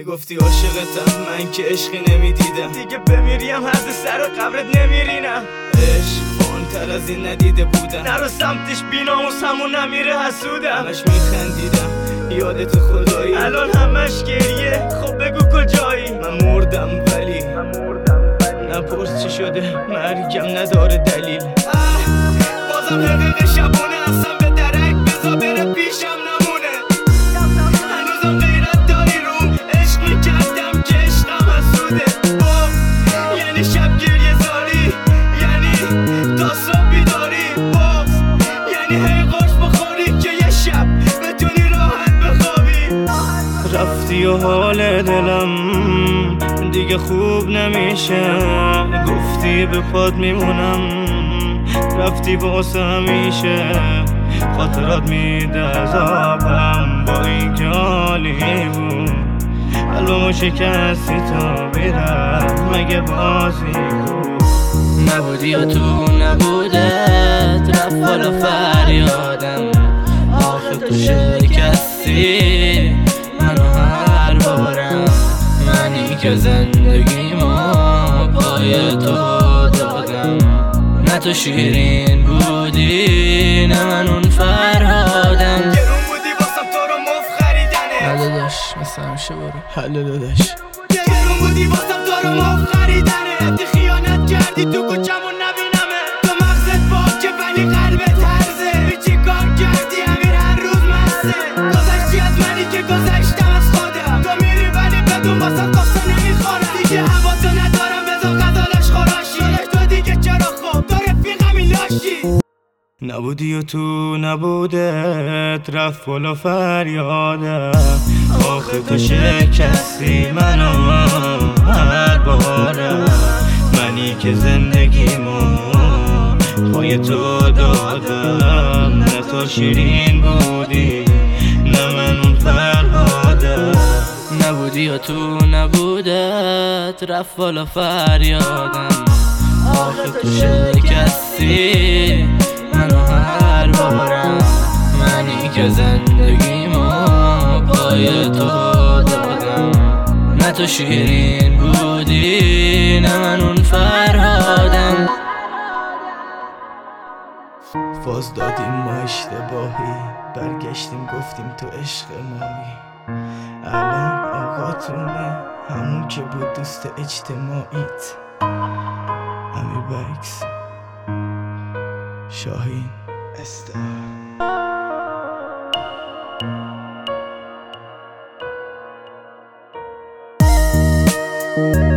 میگفتی عاشقتم، من که عشقی نمیدیدم. دیگه بمیریم حد سر قبرت نمیرینم. عشق فانتر از این ندیده بودم. نرو سمتش بیناموس همون نمیره حسودم. همش میخندیدم یادت خدایی، الان همش گریه. خب بگو کجایی؟ من مردم ولی نپرس چی شده، مرگم نداره دلیل. بازم حقیق شبونه هستم به درک، بزا بره پیشم نمونه. هنوزم غیرت داری روم، عشقی کردم که عشقم حسوده. یعنی شب گریه زاری، یعنی تا صبح بیداری. یعنی هی قرص بخوری که یه شب بتونی راحت بخوابی. رفتی و حال دلم دیگه خوب نمیشه، گفتی به پاد میمونم، رفتی واسه همیشه. خاطرات میده عذابم با این که حالی بود. قلبمو شکستی تا بیرم، مگه بازی بود؟ نبودی و تو نبودت رفت بالا فریادم. آخه تو شکستی منو هر بارم. منی که زندگیمو پای تو دادم. نه تو شیرین بودی نه من اون فرهادم. گرون بودی واسم تو رو مفت خریدنه. حالا داشت مثل همیشه برو. حالا داداش گرون بودی واسم تو رو مفت خریدنه. رفتی خیانت کردی تو کوچمون نبینمه. تو مغزت باکه ولی قلبت هرزه. بی چی کار کردی امیر هر روز مسته. گذشتی از منی که گذشتم از خودم. تو میری ولی بدون واسم قصه نمیخورم. دیگه هوا تو ندارم بذار غزالش خوراشی. داداش تو دیگه چرا خوب تو رفیقمی لاشی. نبودی و تو نبودت رفت بالا فریادم. آخه تو شکستی منو هر بارم. منی که زندگیمو پای تو دادم. نه تو شیرین بودی نه من اون فرهادم. نبودی و تو نبودت رفت بالا فریادم. آخه تو شکستی منو هر بارم. منی که زندگیمو پای تو دادم. نه تو شیرین بودی نه من اون فرهادم. فاز دادیم ما اشتباهی، برگشتیم گفتیم تو عشق مایی. الان آقاتونه همون که بود دوست اجتماعیت. امیر بکس شاهین استار.